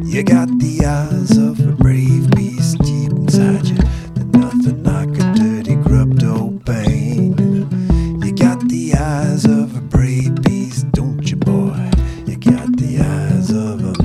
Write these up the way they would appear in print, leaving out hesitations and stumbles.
You got the eyes of a brave beast deep inside you. There's nothing like a dirty, grubbed old pain. You got the eyes of a brave beast, don't you, boy? You got the eyes of a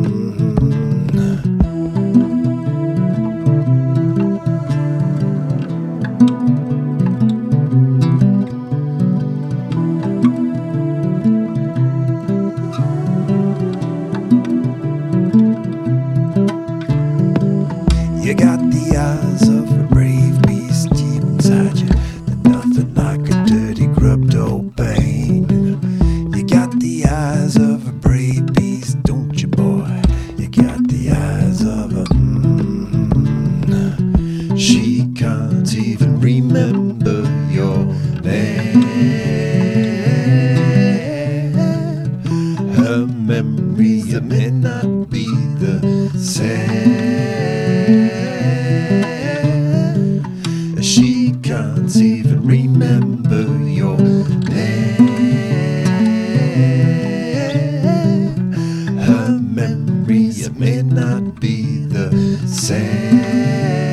You got the eyes of a brave beast deep inside you. There's nothing like a dirty, grubbed old pain. You got the eyes of a brave beast, don't you, boy? You got the eyes of a She can't even remember your name. Her memory may not be the same. She can't even remember your name. Her memories may not be the same.